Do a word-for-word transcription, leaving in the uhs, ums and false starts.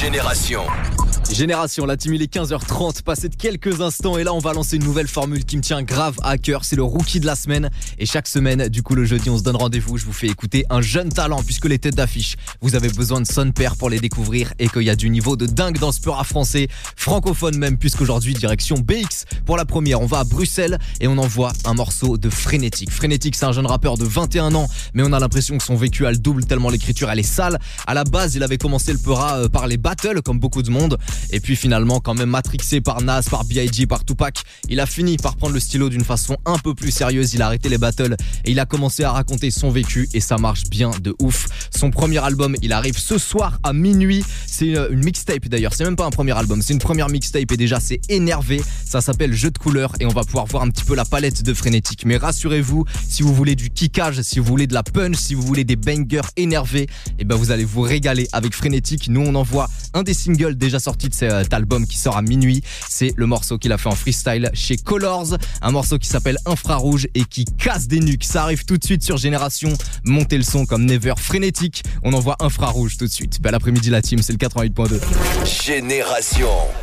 Génération. Génération, la team il est quinze heures trente, passé de quelques instants et là on va lancer une nouvelle formule qui me tient grave à cœur, c'est le rookie de la semaine et chaque semaine, du coup le jeudi on se donne rendez-vous, je vous fais écouter un jeune talent puisque les têtes d'affiche, vous avez besoin de son père pour les découvrir et qu'il y a du niveau de dingue dans ce peu rap français, francophone même puisqu'aujourd'hui direction B X pour la première, on va à Bruxelles et on envoie un morceau de Frénétique. Frénétique c'est un jeune rappeur de vingt et un ans mais on a l'impression que son vécu a le double tellement l'écriture elle est sale. À la base il avait commencé le peura par les battles comme beaucoup de monde. Et puis finalement quand même matrixé par Nas, par B I G, par Tupac, il a fini par prendre le stylo d'une façon un peu plus sérieuse, il a arrêté les battles et il a commencé à raconter son vécu et ça marche bien de ouf. Son premier album il arrive ce soir à minuit, c'est une mixtape d'ailleurs, c'est même pas un premier album, c'est une première mixtape et déjà c'est énervé, ça s'appelle Jeu de couleurs et on va pouvoir voir un petit peu la palette de Frénétique. Mais rassurez-vous, si vous voulez du kickage, si vous voulez de la punch, si vous voulez des bangers énervés, et ben vous allez vous régaler avec Frénétique. Nous on envoie un des singles déjà sortis de cet album qui sort à minuit, c'est le morceau qu'il a fait en freestyle chez Colors, un morceau qui s'appelle Infrarouge et qui casse des nuques. Ça arrive tout de suite sur Génération, montez le son comme never. Frénétique, on envoie Infrarouge tout de suite. Bah l'après-midi la team, c'est le quatre-vingt-huit point deux. Génération.